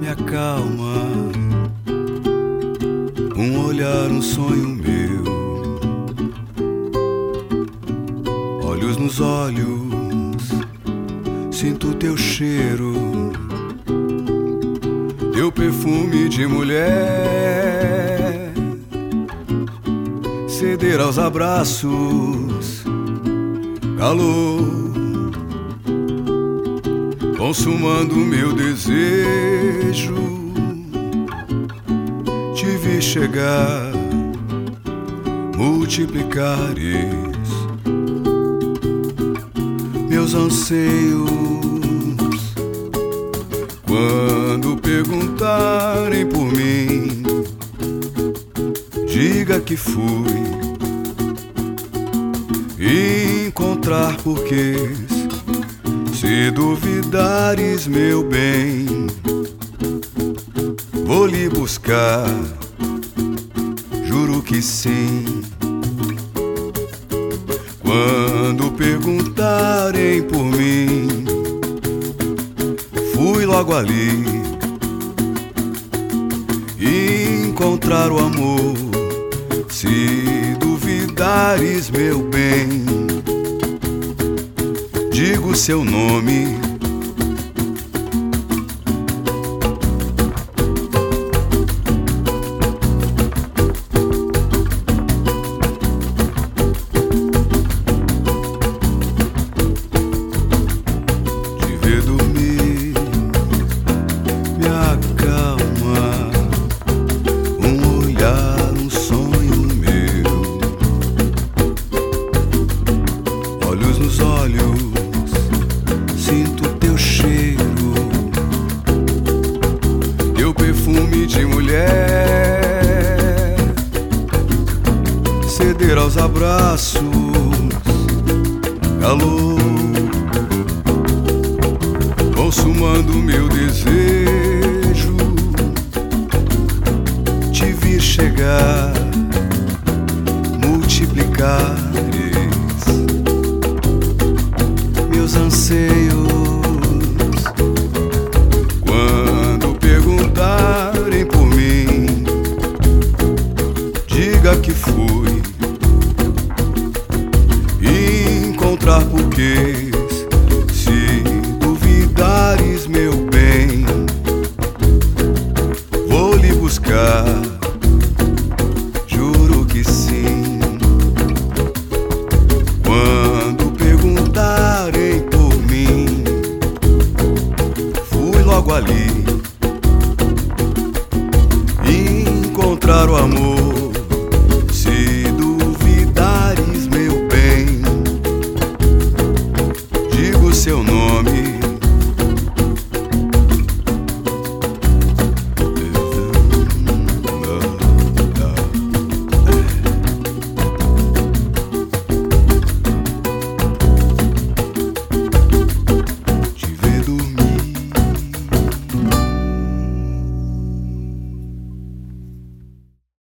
me acalma, um olhar, um sonho meu, olhos nos olhos, sinto teu cheiro, teu perfume de mulher, ceder aos abraços, calor, consumando meu desejo. Te vi chegar, multiplicares meus anseios. Quando perguntarem por mim, diga que fui encontrar porquês. Se duvidares, meu bem, vou lhe buscar, juro que sim. Quando perguntarem por mim, fui logo ali encontrar o amor. Se duvidares, meu bem, digo seu nome. Te ver dormir me acalma, um olhar, um sonho meu, olhos nos olhos, sinto teu cheiro, teu perfume de mulher, ceder aos abraços, calor, consumando meu desejo. Te vi chegar, multiplicares meus anseios.